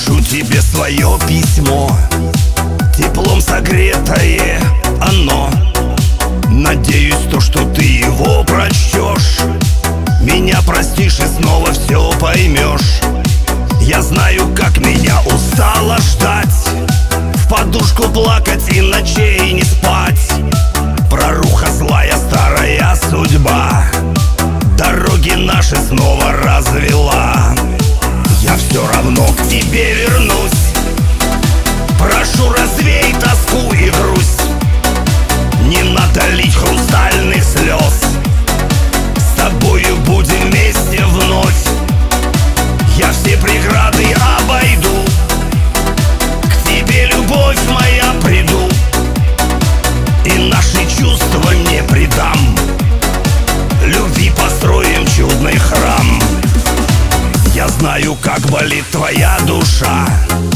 пишу тебе свое письмо, теплом согретое оно. Надеюсь, то, что ты его прочтешь, меня простишь и снова все поймешь. Я знаю, как меня устало ждать, в подушку плакать и ночей не спать. Проруха злая, старая судьба дороги наши снова развела. Я все равно к тебе вернусь, прошу, развей тоску и грусть. Не надо лить хрустальных слез, с тобою будем вместе вновь. Я все преграды обойду, к тебе, любовь моя, приду, и наши чувства не предам. Любви построим чудный храм. Я знаю, как болит твоя душа,